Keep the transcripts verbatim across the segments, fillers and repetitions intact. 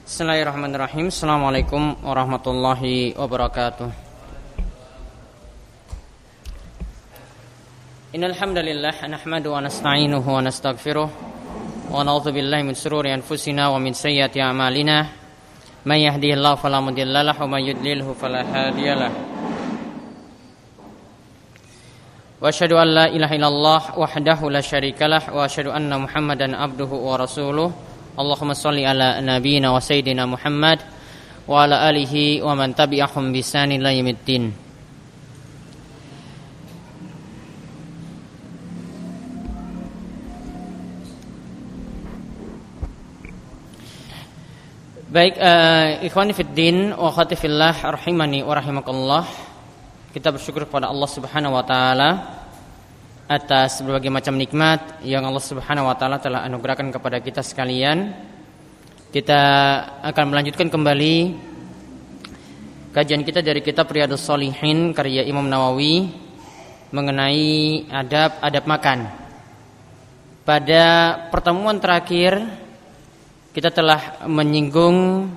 Bismillahirrahmanirrahim. Assalamualaikum warahmatullahi wabarakatuh. Innal hamdalillah nahmadu wa nasta'inuhu wa nastaghfiruh wa na'udzu billahi min shururi anfusina wa min sayyiati a'malina. May yahdihillahu fala mudilla lahu wa may yudlilhu fala hadiyalah. Wa asyhadu an la ilaha illallah wahdahu la syarikalah wa asyhadu anna Muhammadan abduhu wa rasuluh. Allahumma shalli ala nabiyyina wa sayyidina Muhammad wa ala alihi wa man tabi'ahum bi ihsan ila yaumiddin. Baik, uh, ikhwani fiddin wa akhwati fillah rahimani wa rahimakallah. Kita bersyukur kepada Allah Subhanahu wa taala atas berbagai macam nikmat yang Allah Subhanahu wa taala telah anugerahkan kepada kita sekalian. Kita akan melanjutkan kembali kajian kita dari kitab Riyadhus Shalihin karya Imam Nawawi mengenai adab-adab makan. Pada pertemuan terakhir kita telah menyinggung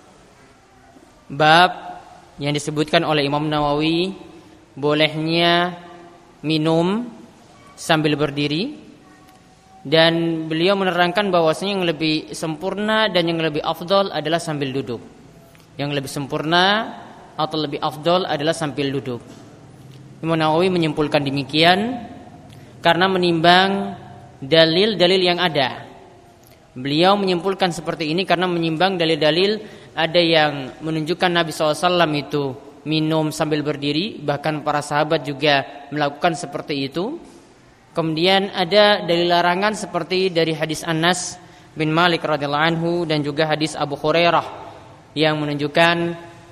bab yang disebutkan oleh Imam Nawawi bolehnya minum sambil berdiri, dan beliau menerangkan bahwasanya yang lebih sempurna dan yang lebih afdol adalah sambil duduk. Yang lebih sempurna atau lebih afdol adalah sambil duduk. Imam Nawawi menyimpulkan demikian karena menimbang dalil-dalil yang ada. Beliau menyimpulkan seperti ini karena menimbang dalil-dalil ada yang menunjukkan Nabi shallallahu alaihi wasallam itu minum sambil berdiri, bahkan para sahabat juga melakukan seperti itu. Kemudian ada dalil larangan seperti dari hadis Anas bin Malik radhiyallahu anhu dan juga hadis Abu Hurairah yang menunjukkan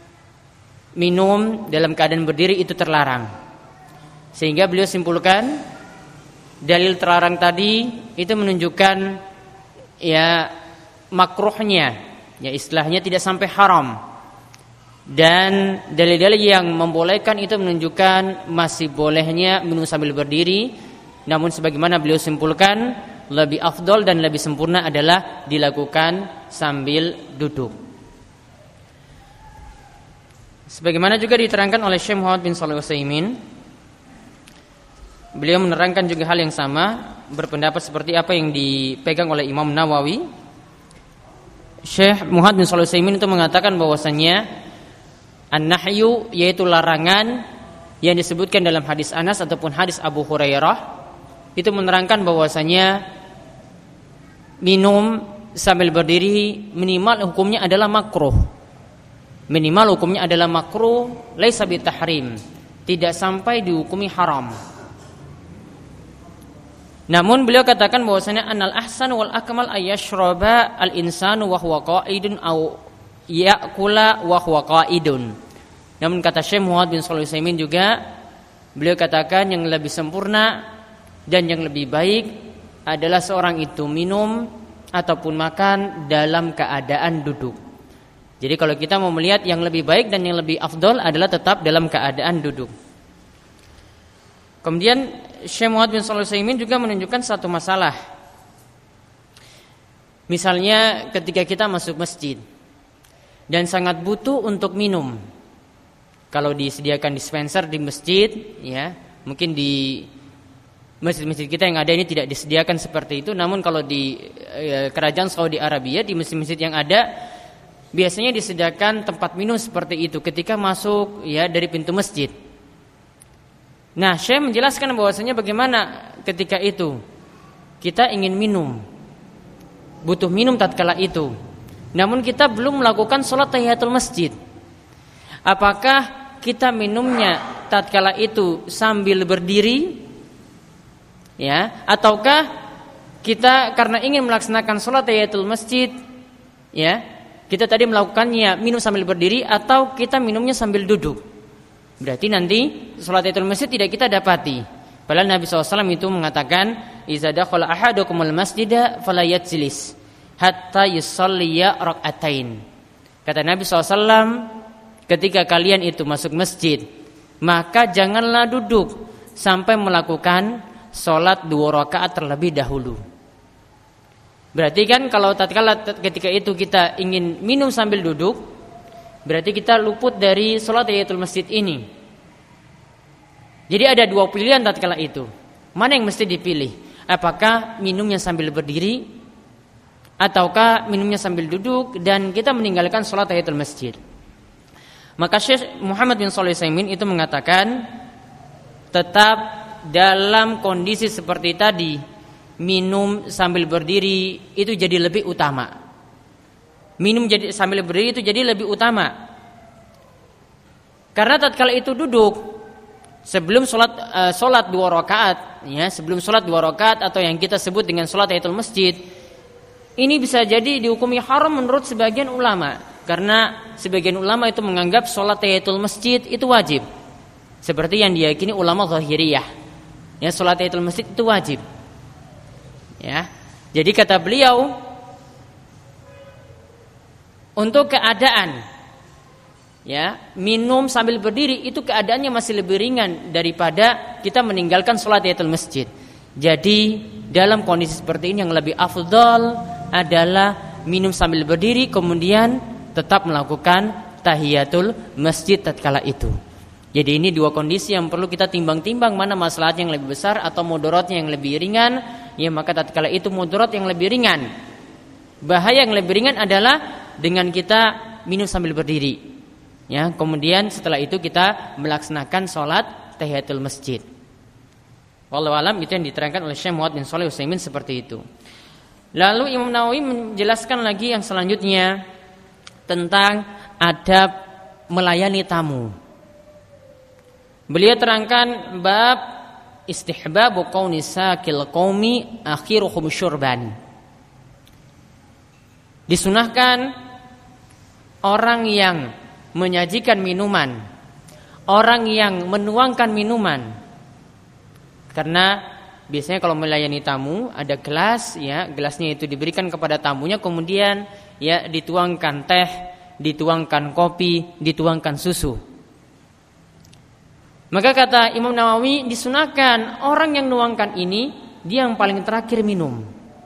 minum dalam keadaan berdiri itu terlarang. Sehingga beliau simpulkan dalil terlarang tadi itu menunjukkan ya makruhnya, ya istilahnya tidak sampai haram. Dan dalil-dalil yang membolehkan itu menunjukkan masih bolehnya minum sambil berdiri. Namun sebagaimana beliau simpulkan, lebih afdol dan lebih sempurna adalah dilakukan sambil duduk. Sebagaimana juga diterangkan oleh Syekh Muhammad bin Shalih Al-Utsaimin, beliau menerangkan juga hal yang sama, berpendapat seperti apa yang dipegang oleh Imam Nawawi. Syekh Muhammad bin Shalih Al-Utsaimin itu mengatakan bahwasanya an-nahyu yaitu larangan yang disebutkan dalam hadis Anas ataupun hadis Abu Hurairah itu menerangkan bahwasanya minum sambil berdiri minimal hukumnya adalah makruh. Minimal hukumnya adalah makruh, laisa bitahrim, tidak sampai dihukumi haram. Namun beliau katakan bahwasanya anal ahsan wal akmal ayyashraba al insanu wa huwa qa'idun aw ya'kula wa huwa qa'idun. Namun kata Syekh Muhammad bin Shalih Al-Utsaimin juga, beliau katakan yang lebih sempurna dan yang lebih baik adalah seorang itu minum ataupun makan dalam keadaan duduk. Jadi kalau kita mau melihat yang lebih baik dan yang lebih afdol adalah tetap dalam keadaan duduk. Kemudian Syekh Muhammad bin Shalih Al-Utsaimin juga menunjukkan satu masalah. Misalnya ketika kita masuk masjid dan sangat butuh untuk minum. Kalau disediakan dispenser di masjid, ya, mungkin di masjid-masjid kita yang ada ini tidak disediakan seperti itu. Namun kalau di e, kerajaan Saudi Arabia, di masjid-masjid yang ada biasanya disediakan tempat minum seperti itu ketika masuk ya dari pintu masjid. Nah, Syekh menjelaskan bahwasanya bagaimana ketika itu kita ingin minum, butuh minum tatkala itu, namun kita belum melakukan sholat tahiyatul masjid. Apakah kita minumnya tatkala itu sambil berdiri, ya, ataukah kita karena ingin melaksanakan sholat tahiyatul masjid, ya, kita tadi melakukannya minum sambil berdiri, atau kita minumnya sambil duduk? Berarti nanti sholat tahiyatul masjid tidak kita dapati. Padahal Nabi shallallahu alaihi wasallam itu mengatakan, "Iza dakhala ahadukumul masjida fala yajlis hatta yusalliya rak'atain." Kata Nabi shallallahu alaihi wasallam, ketika kalian itu masuk masjid, maka janganlah duduk sampai melakukan sholat dua rakaat terlebih dahulu. Berarti kan kalau tatkala ketika itu kita ingin minum sambil duduk, berarti kita luput dari sholat tahiyatul masjid ini. Jadi ada dua pilihan tatkala itu. Mana yang mesti dipilih? Apakah minumnya sambil berdiri ataukah minumnya sambil duduk dan kita meninggalkan sholat tahiyatul masjid? Maka Syekh Muhammad bin Shalih Al-Utsaimin itu mengatakan tetap dalam kondisi seperti tadi, minum sambil berdiri itu jadi lebih utama. Minum jadi sambil berdiri itu jadi lebih utama. Karena tatkala itu duduk sebelum sholat uh, sholat dua rakaat, ya sebelum sholat dua rakaat atau yang kita sebut dengan sholat tahiyatul masjid, ini bisa jadi dihukumi haram menurut sebagian ulama. Karena sebagian ulama itu menganggap sholat tahiyatul masjid itu wajib, seperti yang diyakini ulama Zahiriyah. Ya, sholat tahiyatul masjid itu wajib. Ya, jadi kata beliau, untuk keadaan ya minum sambil berdiri itu keadaannya masih lebih ringan daripada kita meninggalkan sholat tahiyatul masjid. Jadi dalam kondisi seperti ini yang lebih afdal adalah minum sambil berdiri kemudian tetap melakukan tahiyatul masjid tatkala itu. Jadi ini dua kondisi yang perlu kita timbang-timbang mana maslahat yang lebih besar atau mudaratnya yang lebih ringan. Ya maka tatkala itu mudarat yang lebih ringan. Bahaya yang lebih ringan adalah dengan kita minum sambil berdiri. Ya, kemudian setelah itu kita melaksanakan sholat tahiyatul masjid. Wallahu alam, itu yang diterangkan oleh Syekh Muhammad bin Shalih Al-Utsaimin seperti itu. Lalu Imam Nawawi menjelaskan lagi yang selanjutnya tentang adab melayani tamu. Beliau terangkan bab istihbabu qauni sakil qaumi akhiruhum syurban. Disunahkan orang yang menyajikan minuman, orang yang menuangkan minuman. Karena biasanya kalau melayani tamu ada gelas, ya, gelasnya itu diberikan kepada tamunya, kemudian ya dituangkan teh, dituangkan kopi, dituangkan susu. Maka kata Imam Nawawi disunahkan orang yang nuangkan ini dia yang paling terakhir minum.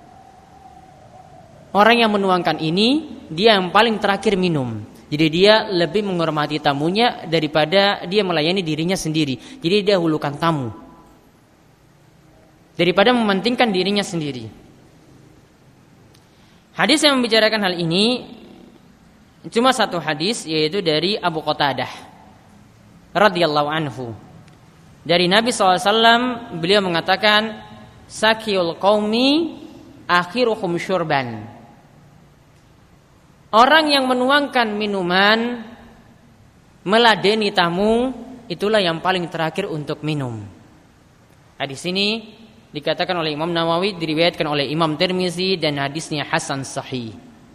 Orang yang menuangkan ini dia yang paling terakhir minum. Jadi dia lebih menghormati tamunya daripada dia melayani dirinya sendiri. Jadi dia dahulukan tamu daripada mementingkan dirinya sendiri. Hadis yang membicarakan hal ini cuma satu hadis, yaitu dari Abu Qatadah radhiyallahu anhu. Dari Nabi shallallahu alaihi wasallam beliau mengatakan, sakiyul qaumi akhiruhum syurban. Orang yang menuangkan minuman, meladeni tamu, itulah yang paling terakhir untuk minum. Hadis ini dikatakan oleh Imam Nawawi, diriwayatkan oleh Imam Tirmizi dan hadisnya hasan sahih.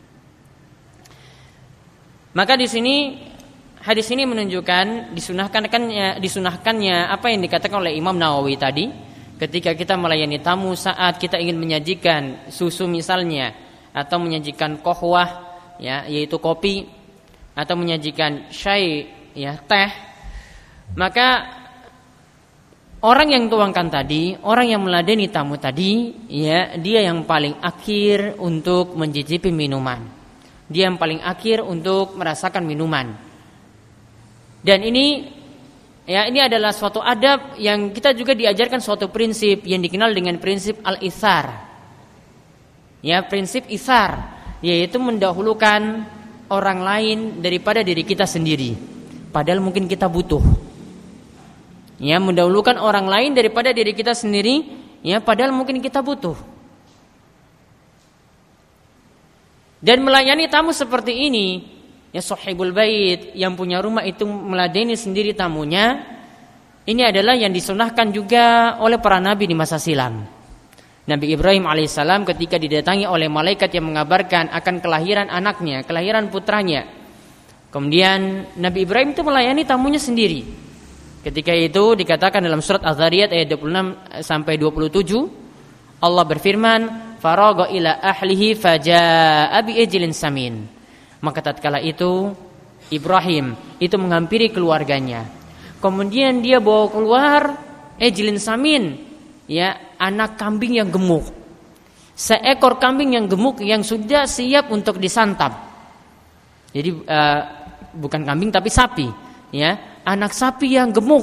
Maka di sini hadis ini menunjukkan disunahkannya disunahkannya apa yang dikatakan oleh Imam Nawawi tadi, ketika kita melayani tamu saat kita ingin menyajikan susu misalnya, atau menyajikan qahwah, ya, yaitu kopi, atau menyajikan syai, ya, teh, maka orang yang tuangkan tadi, orang yang meladeni tamu tadi, ya, dia yang paling akhir untuk mencicipi minuman. Dia yang paling akhir untuk merasakan minuman. Dan ini, ya, ini adalah suatu adab yang kita juga diajarkan suatu prinsip yang dikenal dengan prinsip al-ithar. Ya, prinsip ithar, yaitu mendahulukan orang lain daripada diri kita sendiri. Padahal mungkin kita butuh. Ya, mendahulukan orang lain daripada diri kita sendiri, ya, padahal mungkin kita butuh. Dan melayani tamu seperti ini, ya, sahibul bait yang punya rumah itu meladeni sendiri tamunya, ini adalah yang disunahkan juga oleh para nabi di masa silam. Nabi Ibrahim alaihissalam ketika didatangi oleh malaikat yang mengabarkan akan kelahiran anaknya, kelahiran putranya, kemudian Nabi Ibrahim itu melayani tamunya sendiri. Ketika itu dikatakan dalam surat Az-Zariyat ayat dua puluh enam sampai dua puluh tujuh, Allah berfirman, "Faragha ila ahlihi fajaa'a bi ijlin samin." Maka tatkala itu Ibrahim itu menghampiri keluarganya. Kemudian dia bawa keluar ijlin samin, ya, anak kambing yang gemuk. seekor kambing yang gemuk yang sudah siap untuk disantap. Jadi uh, bukan kambing tapi sapi, ya, anak sapi yang gemuk.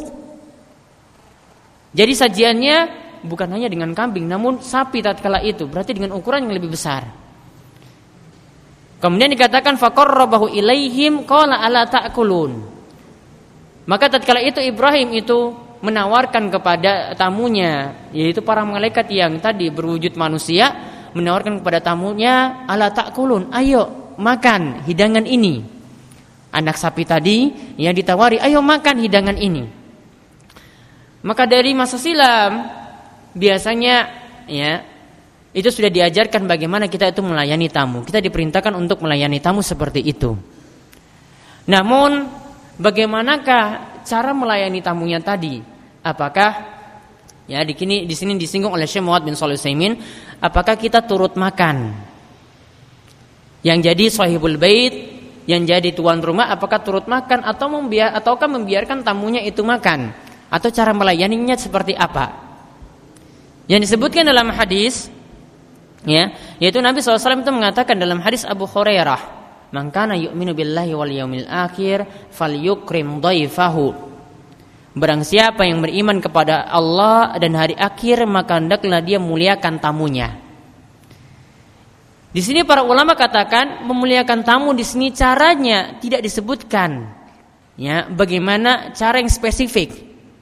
Jadi sajiannya bukan hanya dengan kambing, namun sapi tatkala itu, berarti dengan ukuran yang lebih besar. Kemudian dikatakan faqarrabahu ilaihim qala ala ta'kulun. Maka tatkala itu Ibrahim itu menawarkan kepada tamunya, yaitu para malaikat yang tadi berwujud manusia, menawarkan kepada tamunya, ala ta'kulun, ayo makan hidangan ini. Anak sapi tadi yang ditawari, ayo makan hidangan ini. Maka dari masa silam biasanya, ya, itu sudah diajarkan bagaimana kita itu melayani tamu. Kita diperintahkan untuk melayani tamu seperti itu. Namun bagaimanakah cara melayani tamunya tadi? Apakah, ya, di sini di sini disinggung oleh Syekh Muhammad bin Shalih Al-Utsaimin, apakah kita turut makan? Yang jadi sahibul bait, yang jadi tuan rumah, apakah turut makan atau membiar ataukah membiarkan tamunya itu makan? Atau cara melayaninya seperti apa? Yang disebutkan dalam hadis, ya, yaitu Nabi shallallahu alaihi wasallam itu mengatakan dalam hadis Abu Hurairah, "Man kana yu'minu billahi wal yaumil akhir falyukrim dhaifahu." Barang siapa yang beriman kepada Allah dan hari akhir, maka hendaklah dia muliakan tamunya. Di sini para ulama katakan memuliakan tamu di sini caranya tidak disebutkan, ya, bagaimana cara yang spesifik.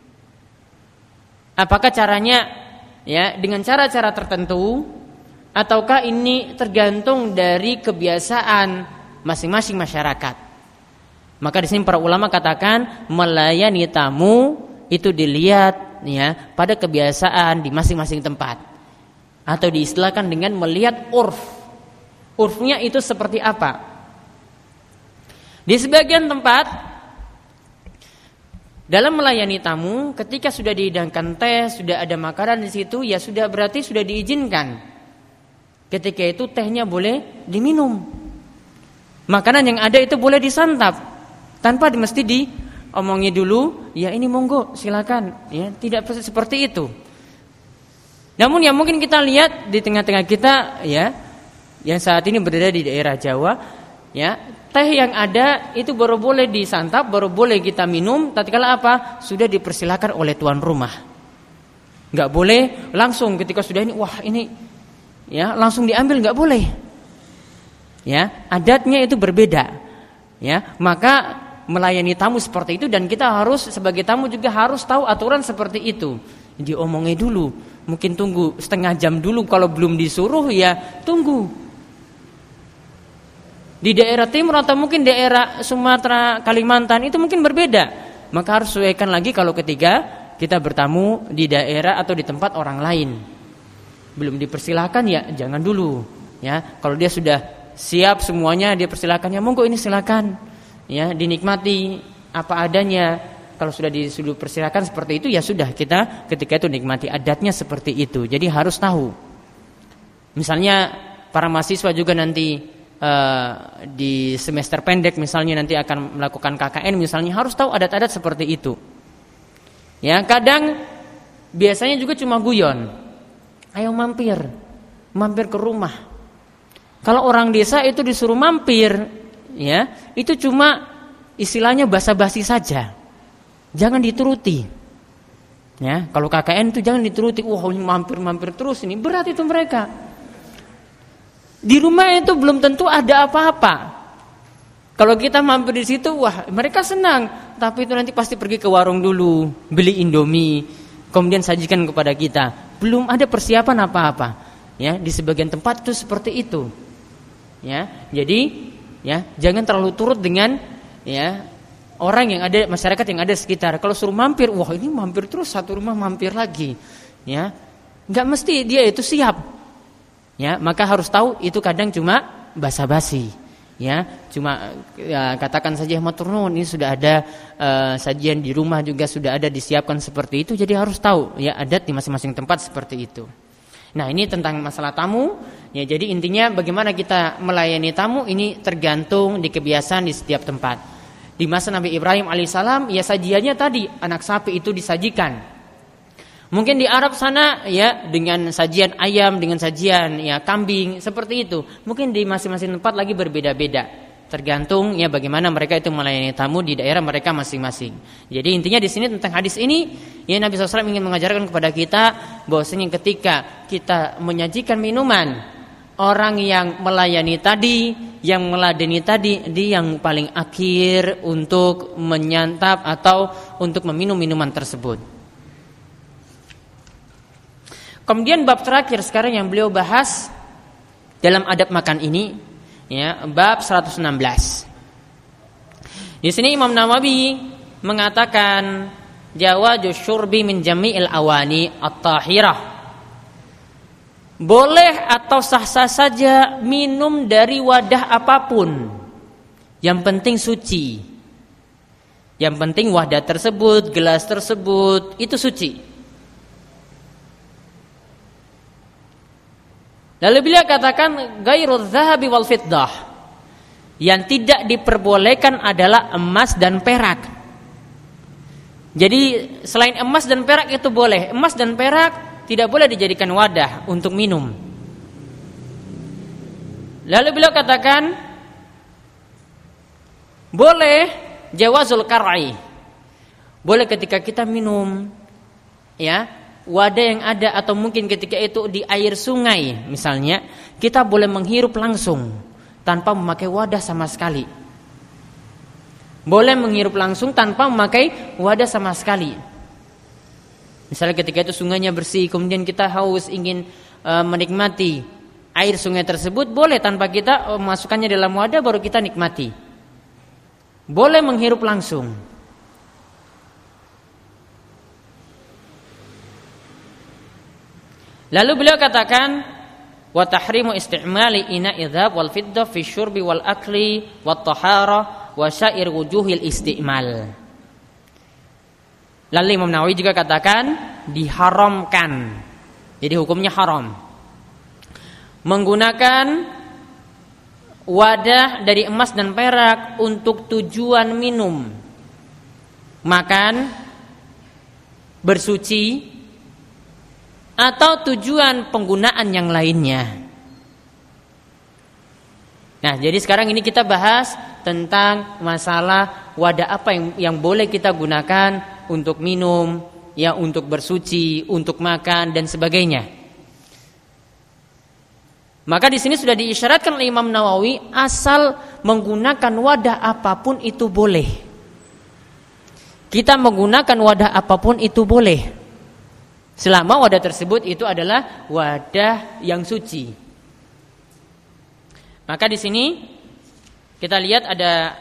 Apakah caranya, ya, dengan cara-cara tertentu, ataukah ini tergantung dari kebiasaan masing-masing masyarakat? Maka di sini para ulama katakan melayani tamu itu dilihat, ya, pada kebiasaan di masing-masing tempat, atau diistilahkan dengan melihat urf. Urfnya itu seperti apa? Di sebagian tempat dalam melayani tamu, ketika sudah dihidangkan teh, sudah ada makanan di situ, ya sudah berarti sudah diizinkan. Ketika itu tehnya boleh diminum. Makanan yang ada itu boleh disantap tanpa mesti diomongi dulu, ya ini monggo silakan, ya, tidak seperti itu. Namun yang mungkin kita lihat di tengah-tengah kita, ya, yang saat ini berada di daerah Jawa, ya, teh yang ada itu baru boleh disantap, baru boleh kita minum tatkala apa? Sudah dipersilakan oleh tuan rumah. Enggak boleh langsung ketika sudah ini, wah ini, ya, langsung diambil, enggak boleh. Ya, adatnya itu berbeda. Ya, maka melayani tamu seperti itu, dan kita harus sebagai tamu juga harus tahu aturan seperti itu. Diomongin dulu, mungkin tunggu setengah jam dulu, kalau belum disuruh ya tunggu. Di daerah timur atau mungkin daerah Sumatera, Kalimantan itu mungkin berbeda. Maka harus sesuaikan lagi kalau ketiga kita bertamu di daerah atau di tempat orang lain. Belum dipersilakan ya jangan dulu. Ya, kalau dia sudah siap semuanya dia persilakan, ya monggo ini silakan. Ya, dinikmati apa adanya. Kalau sudah disuruh persilakan seperti itu, ya sudah, kita ketika itu nikmati adatnya seperti itu. Jadi harus tahu. Misalnya para mahasiswa juga nanti Uh, di semester pendek misalnya nanti akan melakukan K K N misalnya, harus tahu adat-adat seperti itu. Ya, kadang biasanya juga cuma guyon. Ayo mampir, mampir ke rumah. Kalau orang desa itu disuruh mampir, ya, itu cuma istilahnya basa-basi saja. Jangan dituruti. Ya, kalau K K N itu jangan dituruti. Wah, ini mampir-mampir terus ini, berat itu mereka. Di rumah itu belum tentu ada apa-apa. Kalau kita mampir di situ, wah mereka senang. Tapi itu nanti pasti pergi ke warung dulu, beli Indomie, kemudian sajikan kepada kita. Belum ada persiapan apa-apa. Ya, di sebagian tempat itu seperti itu. Ya, jadi ya jangan terlalu turut dengan ya orang yang ada, masyarakat yang ada sekitar. Kalau suruh mampir, wah ini mampir terus, satu rumah mampir lagi. Ya, nggak mesti dia itu siap. Ya, maka harus tahu itu kadang cuma basa-basi. Ya, cuma ya, katakan saja matur nuwun, ini sudah ada uh, sajian di rumah juga sudah ada disiapkan seperti itu. Jadi harus tahu ya adat di masing-masing tempat seperti itu. Nah, ini tentang masalah tamu. Ya, jadi intinya bagaimana kita melayani tamu ini tergantung di kebiasaan di setiap tempat. Di masa Nabi Ibrahim alaihissalam, ya sajiannya tadi anak sapi itu disajikan. Mungkin di Arab sana ya dengan sajian ayam, dengan sajian ya kambing, seperti itu. Mungkin di masing-masing tempat lagi berbeda-beda. Tergantung ya bagaimana mereka itu melayani tamu di daerah mereka masing-masing. Jadi intinya di sini tentang hadis ini ya Nabi shallallahu alaihi wasallam ingin mengajarkan kepada kita bahwasanya ketika kita menyajikan minuman, orang yang melayani tadi, yang meladeni tadi, dia yang paling akhir untuk menyantap atau untuk meminum minuman tersebut. Kemudian bab terakhir sekarang yang beliau bahas dalam adab makan ini, ya, bab seratus enam belas. Di sini Imam Nawawi mengatakan jawazus syurbi min jami'il awani at-tahirah. Boleh atau sah-sah saja minum dari wadah apapun, yang penting suci. Yang penting wadah tersebut, gelas tersebut itu suci. Lalu beliau katakan ghairuz zahabi wal fiddah. Yang tidak diperbolehkan adalah emas dan perak. Jadi selain emas dan perak itu boleh. Emas dan perak tidak boleh dijadikan wadah untuk minum. Lalu beliau katakan boleh jawazul qar'i. Boleh ketika kita minum ya wadah yang ada, atau mungkin ketika itu di air sungai misalnya, kita boleh menghirup langsung tanpa memakai wadah sama sekali. Boleh menghirup langsung tanpa memakai wadah sama sekali. Misalnya ketika itu sungainya bersih, kemudian kita haus ingin e, menikmati air sungai tersebut, boleh tanpa kita e, masukkannya dalam wadah baru kita nikmati. Boleh menghirup langsung. Lalu beliau katakan wa tahrimu istimali ina'i dzahab wal fiddah fi syurbi wal akli wat tahara wa syair wujuhil istimal. Lalu Imam Nawawi juga katakan diharamkan. Jadi hukumnya haram menggunakan wadah dari emas dan perak untuk tujuan minum, makan, bersuci, atau tujuan penggunaan yang lainnya. Nah, jadi sekarang ini kita bahas tentang masalah wadah apa yang yang boleh kita gunakan untuk minum, ya untuk bersuci, untuk makan dan sebagainya. Maka di sini sudah diisyaratkan oleh Imam Nawawi asal menggunakan wadah apapun itu boleh. Kita menggunakan wadah apapun itu boleh. Selama wadah tersebut itu adalah wadah yang suci. Maka di sini kita lihat ada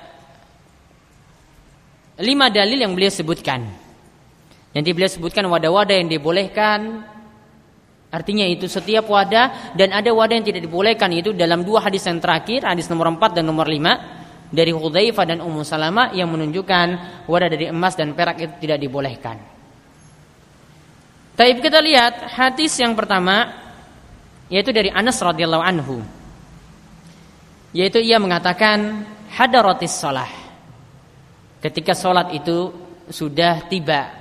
lima dalil yang beliau sebutkan. Yang beliau sebutkan wadah-wadah yang dibolehkan, artinya itu setiap wadah, dan ada wadah yang tidak dibolehkan, itu dalam dua hadis yang terakhir, hadis nomor empat dan nomor lima dari Hudzaifah dan Ummu Salamah yang menunjukkan wadah dari emas dan perak itu tidak dibolehkan. Tapi kita lihat hadis yang pertama, yaitu dari Anas radhiyallahu anhu, yaitu ia mengatakan hadaratis shalah, ketika sholat itu sudah tiba.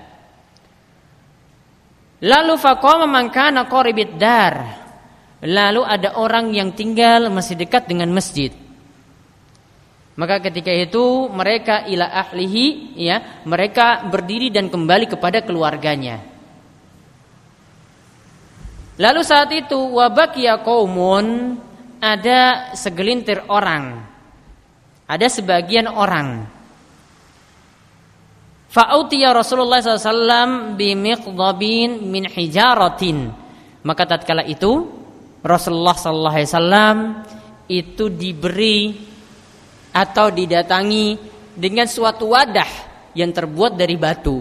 Lalu faqama man kana qaribid dar, lalu ada orang yang tinggal masih dekat dengan masjid. Maka ketika itu mereka ila ahlihi, ya mereka berdiri dan kembali kepada keluarganya. Lalu saat itu wabaqiya qaumun, ada segelintir orang, ada sebagian orang. Fa'utiya Rasulullah sallallahu alaihi wasallam bimiqdabin min hijaratin. Maka tatkala itu Rasulullah sallallahu alaihi wasallam itu diberi atau didatangi dengan suatu wadah yang terbuat dari batu.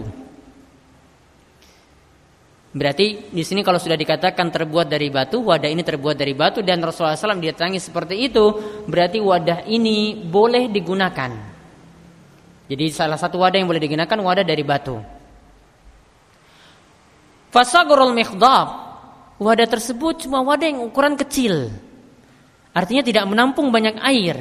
Berarti di sini kalau sudah dikatakan terbuat dari batu, wadah ini terbuat dari batu dan Rasulullah sallallahu alaihi wasallam didatangi seperti itu, berarti wadah ini boleh digunakan. Jadi salah satu wadah yang boleh digunakan wadah dari batu. Fasagurul mikhdab, wadah tersebut cuma wadah yang ukuran kecil, artinya tidak menampung banyak air.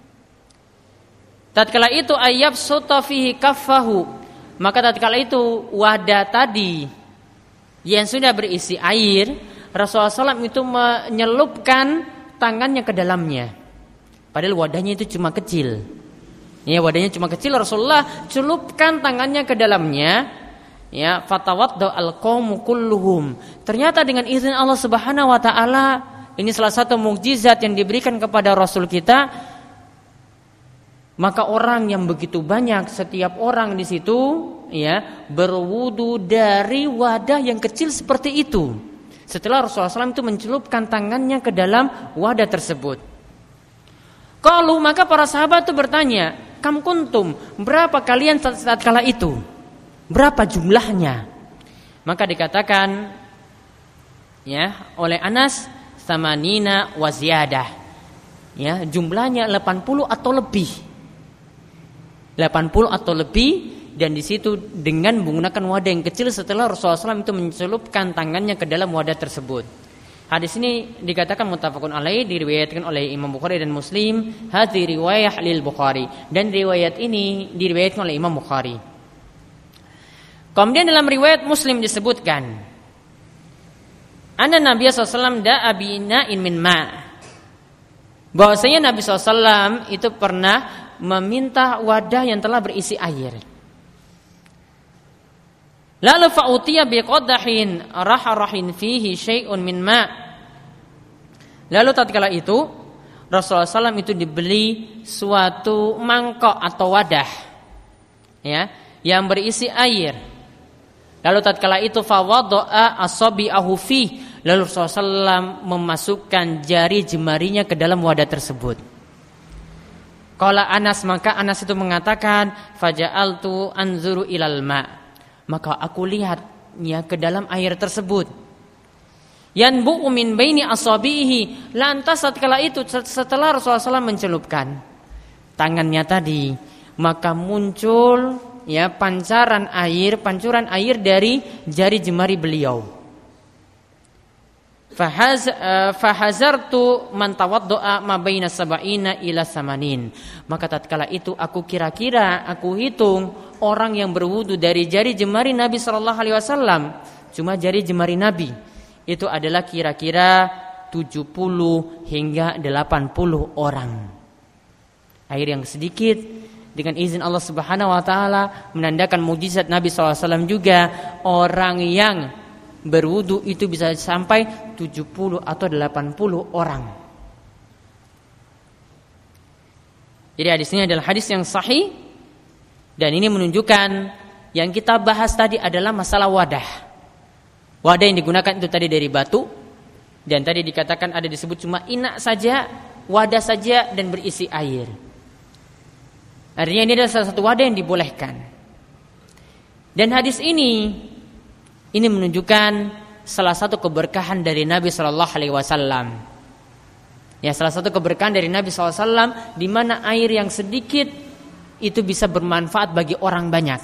Tatkala itu ayyab sota fihi kaffahu, maka tatkala itu wadah tadi yang sudah berisi air, Rasulullah shallallahu alaihi wasallam itu menyelupkan tangannya ke dalamnya. Padahal wadahnya itu cuma kecil. Ya, wadahnya cuma kecil, Rasulullah celupkan tangannya ke dalamnya. Ya, fatawadda al-qaumu kulluhum. Ternyata dengan izin Allah Subhanahu wa taala, ini salah satu mukjizat yang diberikan kepada Rasul kita. Maka orang yang begitu banyak, setiap orang di situ ya berwudu dari wadah yang kecil seperti itu. Setelah Rasulullah shallallahu alaihi wasallam itu mencelupkan tangannya ke dalam wadah tersebut. Qalu, maka para sahabat itu bertanya, kam kuntum, berapa kalian saat, saat kala itu? Berapa jumlahnya? Maka dikatakan ya oleh Anas, samanina wa ziyadah. Ya, jumlahnya delapan puluh atau lebih. delapan puluh atau lebih, dan di situ dengan menggunakan wadah yang kecil setelah Rasulullah shallallahu alaihi wasallam itu mencelupkan tangannya ke dalam wadah tersebut. Hadis ini dikatakan muttafaqun alaih, diriwayatkan oleh Imam Bukhari dan Muslim. Hadzi riwayah lil Bukhari, dan riwayat ini diriwayatkan oleh Imam Bukhari. Kemudian dalam riwayat Muslim disebutkan, anna Nabi sallallahu alaihi wasallam da'a bina'in min ma'. Bahwasanya Nabi sallallahu alaihi wasallam itu pernah meminta wadah yang telah berisi air. Lalu fa'utiya biqadahin raharahin fihi syai'un min ma'. Lalu tatkala itu Rasulullah shallallahu alaihi wasallam itu dibeli suatu mangkok atau wadah ya yang berisi air. Lalu tatkala itu fawadha'a asabi'ahu fi. Lalu Rasulullah shallallahu alaihi wasallam memasukkan jari jemarinya ke dalam wadah tersebut. Qala Anas, maka Anas itu mengatakan, faja'altu anzuru ilal ma'. Maka aku lihat ya ke dalam air tersebut. Yanbu'u min baini asabihi. Lantas tatkala itu setelah Rasulullah shallallahu alaihi wasallam mencelupkan tangannya tadi, maka muncul ya pancaran air, pancuran air dari jari jemari beliau. Fahaz uh, fahazartu man tawaddaa ma baina sab'ina ila samanin. Maka tatkala itu aku kira-kira, aku hitung orang yang berwudu dari jari jemari Nabi sallallahu alaihi wasallam, cuma jari jemari Nabi itu adalah kira-kira tujuh puluh hingga delapan puluh orang. Air yang sedikit dengan izin Allah Subhanahu wa taala menandakan mukjizat Nabi sallallahu alaihi wasallam juga. Orang yang berwudu itu bisa sampai tujuh puluh atau delapan puluh orang. Jadi hadis ini adalah hadis yang sahih, dan ini menunjukkan yang kita bahas tadi adalah masalah wadah. Wadah yang digunakan itu tadi dari batu, dan tadi dikatakan ada disebut cuma inak saja, wadah saja dan berisi air. Artinya ini adalah salah satu wadah yang dibolehkan. Dan hadis ini ini menunjukkan salah satu keberkahan dari Nabi Shallallahu Alaihi Wasallam. Ya, salah satu keberkahan dari Nabi Shallallahu Alaihi Wasallam di mana air yang sedikit itu bisa bermanfaat bagi orang banyak.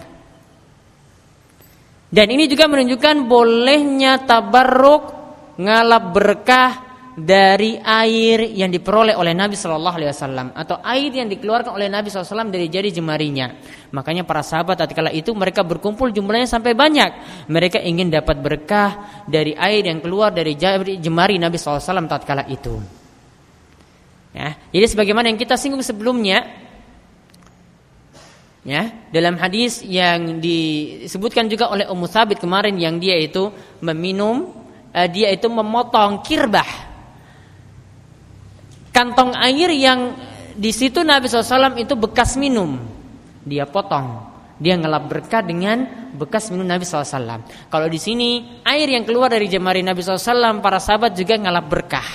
Dan ini juga menunjukkan bolehnya tabarruk, ngalap berkah dari air yang diperoleh oleh Nabi Shallallahu Alaihi Wasallam atau air yang dikeluarkan oleh Nabi Shallallahu Alaihi Wasallam dari jari jemarinya. Makanya para sahabat tatkala itu mereka berkumpul jumlahnya sampai banyak. Mereka ingin dapat berkah dari air yang keluar dari jari jemari Nabi Shallallahu Alaihi Wasallam tatkala itu. Ya, jadi sebagaimana yang kita singgung sebelumnya, ya, dalam hadis yang disebutkan juga oleh Ummu Thabit kemarin yang dia itu meminum, uh, dia itu memotong kirbah, kantong air yang di situ Nabi shallallahu alaihi wasallam itu bekas minum, dia potong, dia ngelap berkah dengan bekas minum Nabi shallallahu alaihi wasallam. Kalau di sini air yang keluar dari jemari Nabi shallallahu alaihi wasallam, para sahabat juga ngelap berkah.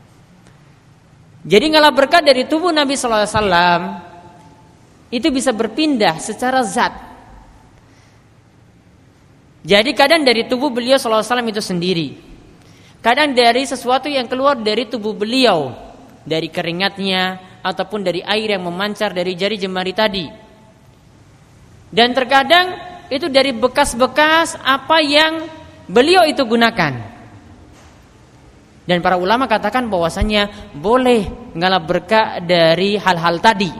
Jadi ngelap berkah dari tubuh Nabi shallallahu alaihi wasallam itu bisa berpindah secara zat. Jadi kadang dari tubuh beliau shallallahu alaihi wasallam itu sendiri, kadang dari sesuatu yang keluar dari tubuh beliau, dari keringatnya ataupun dari air yang memancar dari jari jemari tadi. Dan terkadang itu dari bekas-bekas apa yang beliau itu gunakan. Dan para ulama katakan bahwasanya boleh ngalap berkah dari hal-hal tadi.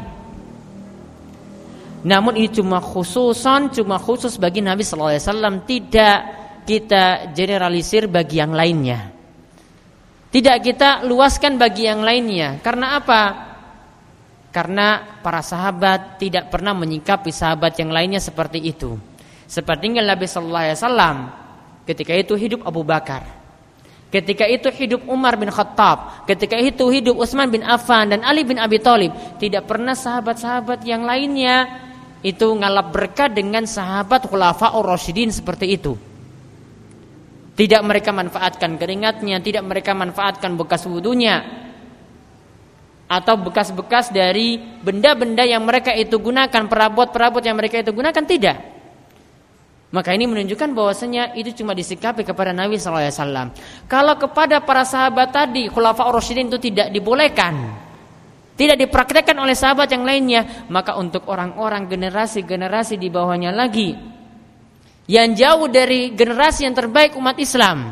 Namun ini cuma khususan, cuma khusus bagi Nabi sallallahu alaihi wasallam, tidak kita generalisir bagi yang lainnya. Tidak kita luaskan bagi yang lainnya. Karena apa? Karena para sahabat tidak pernah menyikapi sahabat yang lainnya seperti itu. Seperti Nabi sallallahu alaihi wasallam ketika itu hidup Abu Bakar, ketika itu hidup Umar bin Khattab, ketika itu hidup Utsman bin Affan dan Ali bin Abi Thalib. Tidak pernah sahabat-sahabat yang lainnya itu ngalap berkah dengan sahabat Khulafaur Rasyidin seperti itu. Tidak mereka manfaatkan keringatnya, tidak mereka manfaatkan bekas wudunya atau bekas-bekas dari benda-benda yang mereka itu gunakan, perabot-perabot yang mereka itu gunakan, tidak. Maka ini menunjukkan bahwasanya itu cuma disikapi kepada Nabi sallallahu alaihi wasallam. Kalau kepada para sahabat tadi Khulafaur Rasyidin itu tidak dibolehkan, tidak dipraktekkan oleh sahabat yang lainnya, maka untuk orang-orang generasi-generasi di bawahnya lagi yang jauh dari generasi yang terbaik umat Islam,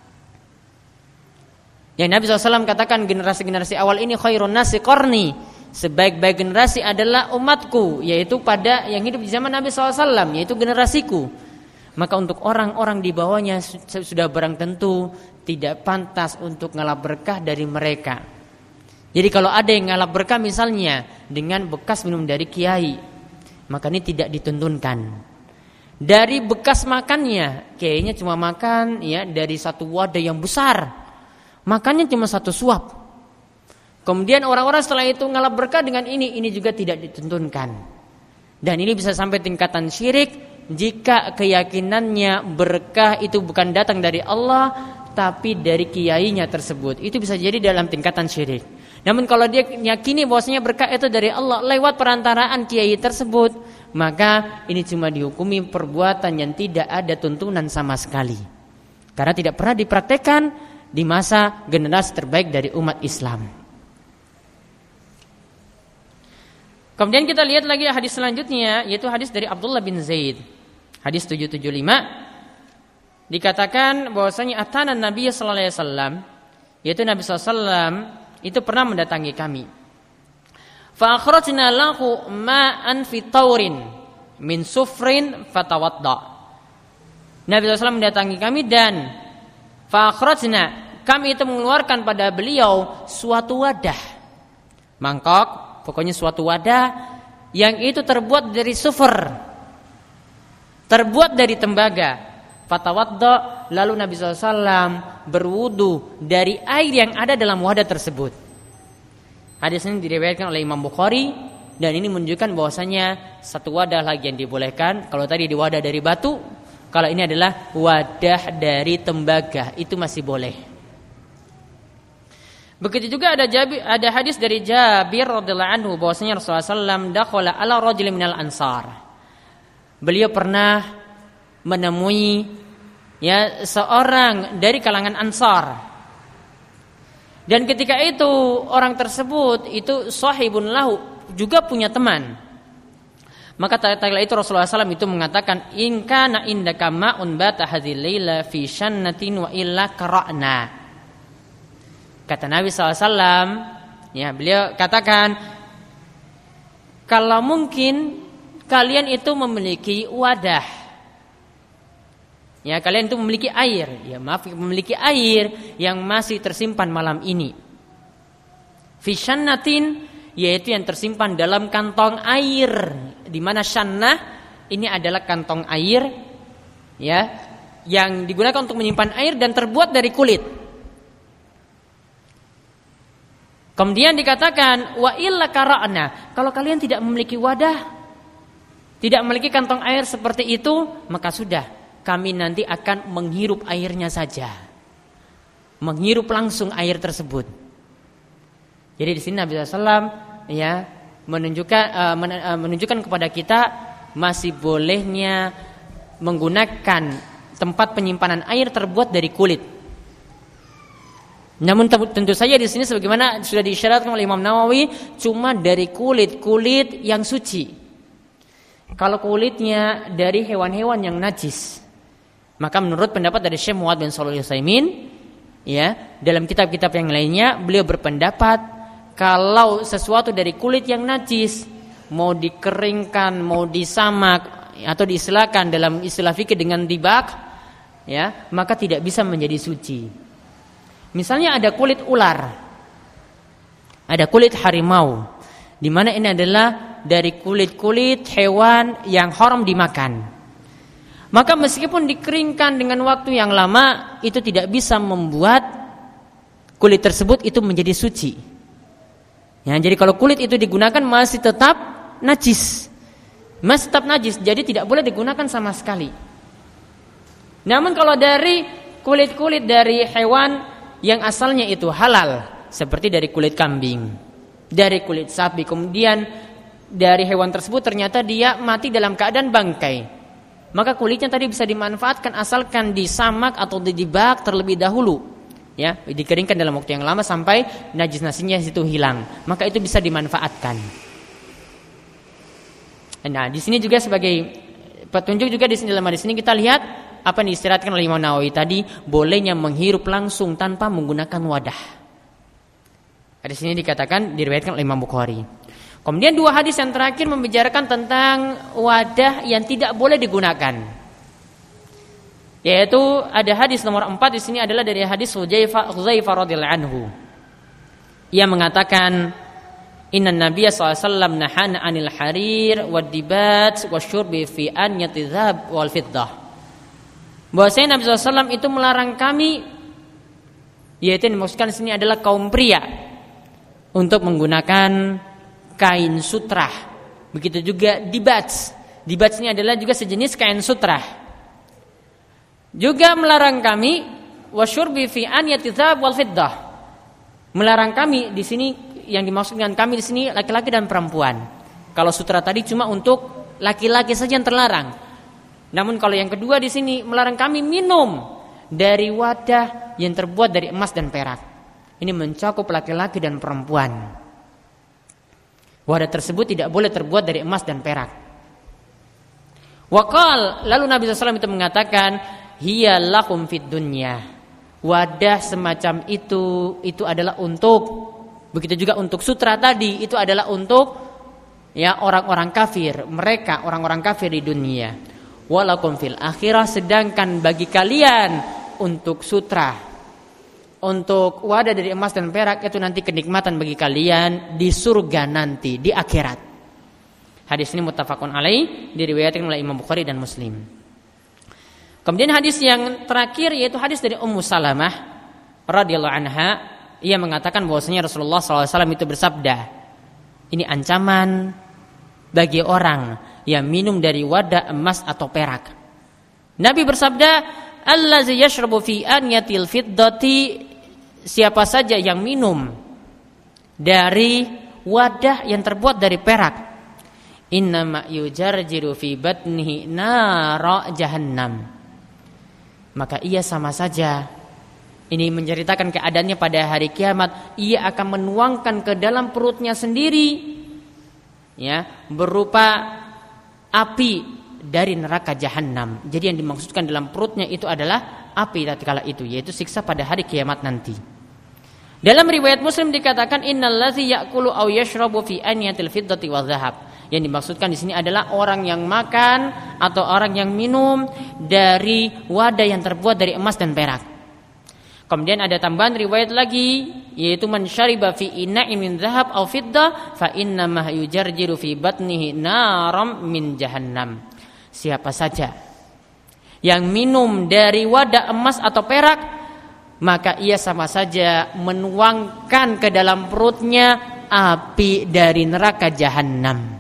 yang Nabi sallallahu alaihi wasallam katakan generasi-generasi awal ini khairun nasi qarni, sebaik-baik generasi adalah umatku, yaitu pada yang hidup di zaman Nabi sallallahu alaihi wasallam, yaitu generasiku. Maka untuk orang-orang di bawahnya sudah barang tentu tidak pantas untuk ngalap berkah dari mereka. Jadi kalau ada yang ngalap berkah misalnya dengan bekas minum dari kiai, maka ini tidak dituntunkan. Dari bekas makannya, kiainya cuma makan ya dari satu wadah yang besar, makannya cuma satu suap. Kemudian orang-orang setelah itu ngalap berkah dengan ini, ini juga tidak dituntunkan. Dan ini bisa sampai tingkatan syirik jika keyakinannya berkah itu bukan datang dari Allah tapi dari kiainya tersebut. Itu bisa jadi dalam tingkatan syirik. Namun kalau dia yakini bahwasanya berkah itu dari Allah lewat perantaraan kiai tersebut, maka ini cuma dihukumi perbuatan yang tidak ada tuntunan sama sekali. Karena tidak pernah dipraktekkan di masa generasi terbaik dari umat Islam. Kemudian kita lihat lagi hadis selanjutnya, yaitu hadis dari Abdullah bin Zaid. Hadis tujuh tujuh lima dikatakan bahwasanya atana Nabi sallallahu alaihi wasallam, yaitu Nabi sallallahu alaihi wasallam itu pernah mendatangi kami. Fa akhrajna lahu ma'an fi taurin min sufrin fatawadda. Nabi sallallahu alaihi wasallam mendatangi kami dan fa akhrajna, kami itu mengeluarkan pada beliau suatu wadah, mangkok, pokoknya suatu wadah yang itu terbuat dari sufur, terbuat dari tembaga. Fatawadda, lalu Nabi sallallahu alaihi wasallam berwudu dari air yang ada dalam wadah tersebut. Hadis ini diriwayatkan oleh Imam Bukhari dan ini menunjukkan bahwasanya satu wadah lagi yang dibolehkan. Kalau tadi di wadah dari batu, kalau ini adalah wadah dari tembaga, itu masih boleh. Begitu juga ada Jabir, ada hadis dari Jabir radhiyallahu anhu bahwasanya Rasulullah sallallahu alaihi wasallam dakhala ala rajulin minal ansar. Beliau pernah menemui ya seorang dari kalangan Ansar. Dan ketika itu orang tersebut itu sahibun lahu, juga punya teman. Maka tatkala itu Rasulullah sallallahu alaihi wasallam itu mengatakan, in kana indaka ma'un bata hadzal laila fi shannatin wa illa qara'na. Kata Nabi sallallahu alaihi wasallam, ya beliau katakan, kalau mungkin kalian itu memiliki wadah, ya kalian itu memiliki air, ya maaf memiliki air yang masih tersimpan malam ini. Fi shannatin, yaitu yang tersimpan dalam kantong air, di mana shannah ini adalah kantong air, ya yang digunakan untuk menyimpan air dan terbuat dari kulit. Kemudian dikatakan wa illa qara'na, kalau kalian tidak memiliki wadah, tidak memiliki kantong air seperti itu, maka sudah, kami nanti akan menghirup airnya saja, menghirup langsung air tersebut. Jadi di sini Nabi sallallahu alaihi wasallam ya menunjukkan uh, men, uh, menunjukkan kepada kita masih bolehnya menggunakan tempat penyimpanan air terbuat dari kulit. Namun tentu saja di sini sebagaimana sudah diisyaratkan oleh Imam Nawawi, cuma dari kulit-kulit yang suci. Kalau kulitnya dari hewan-hewan yang najis, maka menurut pendapat dari Syekh Muhammad bin Shalih Al-Utsaimin, ya, dalam kitab-kitab yang lainnya beliau berpendapat kalau sesuatu dari kulit yang najis mau dikeringkan, mau disamak atau diistilahkan dalam istilah fikih dengan dibak, ya, maka tidak bisa menjadi suci. Misalnya ada kulit ular, ada kulit harimau, di mana ini adalah dari kulit-kulit hewan yang haram dimakan. Maka meskipun dikeringkan dengan waktu yang lama, itu tidak bisa membuat kulit tersebut itu menjadi suci. Ya, jadi kalau kulit itu digunakan masih tetap najis, masih tetap najis, jadi tidak boleh digunakan sama sekali. Namun kalau dari kulit-kulit dari hewan yang asalnya itu halal, seperti dari kulit kambing, dari kulit sapi, kemudian dari hewan tersebut ternyata dia mati dalam keadaan bangkai, maka kulitnya tadi bisa dimanfaatkan asalkan disamak atau didibak terlebih dahulu, ya, dikeringkan dalam waktu yang lama sampai najis-najisnya itu hilang, maka itu bisa dimanfaatkan. Nah, di sini juga sebagai petunjuk juga di sini dalam hadis ini kita lihat apa yang diistirahatkan oleh Imam Nawawi tadi, bolehnya menghirup langsung tanpa menggunakan wadah. Hadis ini dikatakan diriwayatkan oleh Imam Bukhari. Kemudian dua hadis yang terakhir membicarakan tentang wadah yang tidak boleh digunakan. Yaitu ada hadis nomor empat di sini adalah dari hadis Hudzaifah radhiyallahu anhu. Ia mengatakan, Inna Nabiya sallallahu alaihi wasallam nahana 'anil harir wad dibat wasyurbi fi anyati dzahab wal fiddah. Bahwasanya Nabi sallallahu alaihi wasallam itu melarang kami, yaitu yang dimaksudkan di sini adalah kaum pria, untuk menggunakan kain sutrah. Begitu juga dibats. Dibats ini adalah juga sejenis kain sutrah. Juga melarang kami wasyurbi fi anyati dzahab wal fiddah. Melarang kami di sini, yang dimaksudkan kami di sini laki-laki dan perempuan. Kalau sutra tadi cuma untuk laki-laki saja yang terlarang. Namun kalau yang kedua di sini melarang kami minum dari wadah yang terbuat dari emas dan perak. Ini mencakup laki-laki dan perempuan. Wadah tersebut tidak boleh terbuat dari emas dan perak. Waqal, lalu Nabi sallallahu alaihi wasallam itu mengatakan, hiya lakum fid dunya. Wadah semacam itu itu adalah untuk, begitu juga untuk sutra tadi itu adalah untuk ya orang-orang kafir, mereka orang-orang kafir di dunia. Walakum fil akhirah, sedangkan bagi kalian untuk sutra, untuk wadah dari emas dan perak itu nanti kenikmatan bagi kalian di surga nanti di akhirat. Hadis ini muttafaqun alaih, diriwayatkan oleh Imam Bukhari dan Muslim. Kemudian hadis yang terakhir yaitu hadis dari Ummu Salamah radhiyallahu anha, ia mengatakan bahwasanya Rasulullah sallallahu alaihi wasallam itu bersabda, ini ancaman bagi orang yang minum dari wadah emas atau perak. Nabi bersabda, allazi yashrabu fi anyatil fiddati, siapa saja yang minum dari wadah yang terbuat dari perak, innama yujarjiru fi batnihi nara jahannam, maka ia sama saja, ini menceritakan keadaannya pada hari kiamat, ia akan menuangkan ke dalam perutnya sendiri, ya, berupa api dari neraka jahanam. Jadi yang dimaksudkan dalam perutnya itu adalah api tatkala itu, yaitu siksa pada hari kiamat nanti. Dalam riwayat Muslim dikatakan innallazi ya'kulu aw yashrabu fi anyatil fiddati wa dhahab. Yang dimaksudkan di sini adalah orang yang makan atau orang yang minum dari wadah yang terbuat dari emas dan perak. Kemudian ada tambahan riwayat lagi, yaitu man syariba fi ina'in min dhahab aw fiddah fa inna ma yujarjiru fi batnihi naram min jahannam. Siapa saja yang minum dari wadah emas atau perak, maka ia sama saja menuangkan ke dalam perutnya api dari neraka jahannam.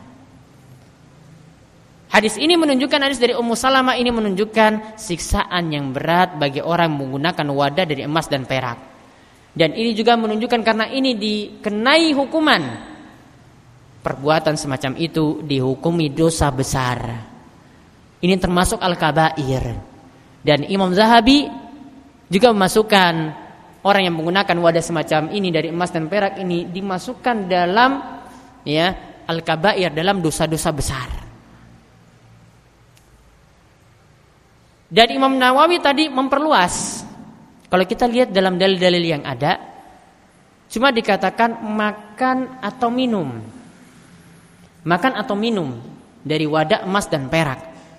Hadis ini menunjukkan, hadis dari Ummu Salamah ini menunjukkan siksaan yang berat bagi orang menggunakan wadah dari emas dan perak. Dan ini juga menunjukkan karena ini dikenai hukuman, perbuatan semacam itu dihukumi dosa besar. Ini termasuk al-kabair. Dan Imam Zahabi juga memasukkan orang yang menggunakan wadah semacam ini dari emas dan perak ini dimasukkan dalam ya al-kabair, dalam dosa-dosa besar. Dan Imam Nawawi tadi memperluas. Kalau kita lihat dalam dalil-dalil yang ada, cuma dikatakan makan atau minum. Makan atau minum dari wadah emas dan perak.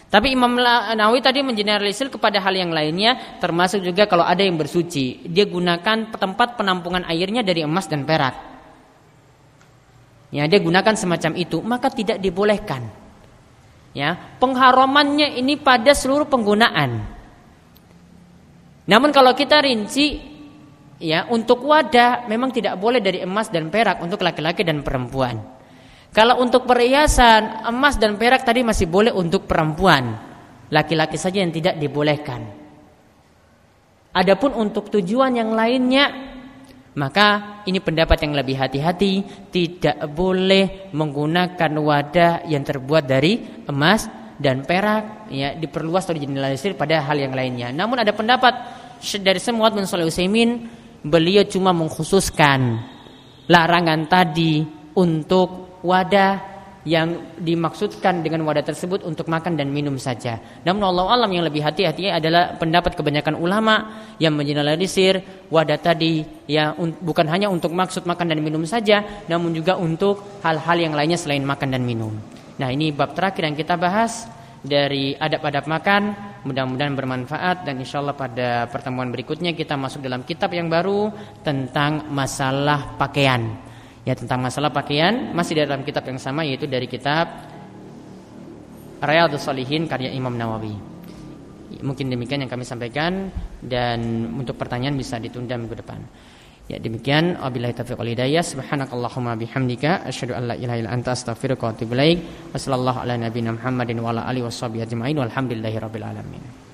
Tapi Imam Nawawi tadi mengeneralisir kepada hal yang lainnya, termasuk juga kalau ada yang bersuci, dia gunakan tempat penampungan airnya dari emas dan perak. Ya, dia gunakan semacam itu, maka tidak dibolehkan. Ya, pengharamannya ini pada seluruh penggunaan. Namun kalau kita rinci, ya, untuk wadah memang tidak boleh dari emas dan perak untuk laki-laki dan perempuan. Kalau untuk perhiasan emas dan perak tadi masih boleh untuk perempuan, laki-laki saja yang tidak dibolehkan. Adapun untuk tujuan yang lainnya, maka ini pendapat yang lebih hati-hati, tidak boleh menggunakan wadah yang terbuat dari emas dan perak, ya, diperluas atau digeneralisir pada hal yang lainnya. Namun ada pendapat dari Muhammad bin Shalih Al-Utsaimin, beliau cuma mengkhususkan larangan tadi untuk wadah yang dimaksudkan dengan wadah tersebut untuk makan dan minum saja. Namun Allah alam yang lebih hati-hati adalah pendapat kebanyakan ulama yang mengeneralisir wadah tadi ya bukan hanya untuk maksud makan dan minum saja, namun juga untuk hal-hal yang lainnya selain makan dan minum. Nah, ini bab terakhir yang kita bahas dari adab-adab makan. Mudah-mudahan bermanfaat dan insyaallah pada pertemuan berikutnya kita masuk dalam kitab yang baru tentang masalah pakaian. Ya, tentang masalah pakaian masih dalam kitab yang sama, yaitu dari kitab Riyadhus Shalihin karya Imam Nawawi. Mungkin demikian yang kami sampaikan, dan untuk pertanyaan bisa ditunda minggu depan. Ya, demikian, wabillahi taufiq wal hidayah. Subhanakallahumma bihamdika asyhadu an la ilaha illa anta astaghfiruka wa atubu ilaik. Wassallallahu ala nabiyyina Muhammadin wa ala alihi washabihi ajmain walhamdulillahirabbil alamin.